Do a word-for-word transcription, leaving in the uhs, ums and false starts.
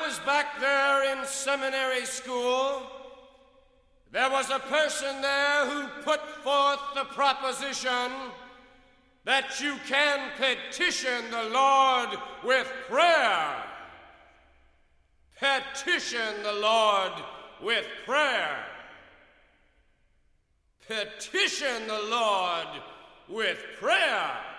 was back there in seminary school, there was a person there who put forth the proposition that you can petition the Lord with prayer. Petition the Lord with prayer. Petition the Lord with prayer.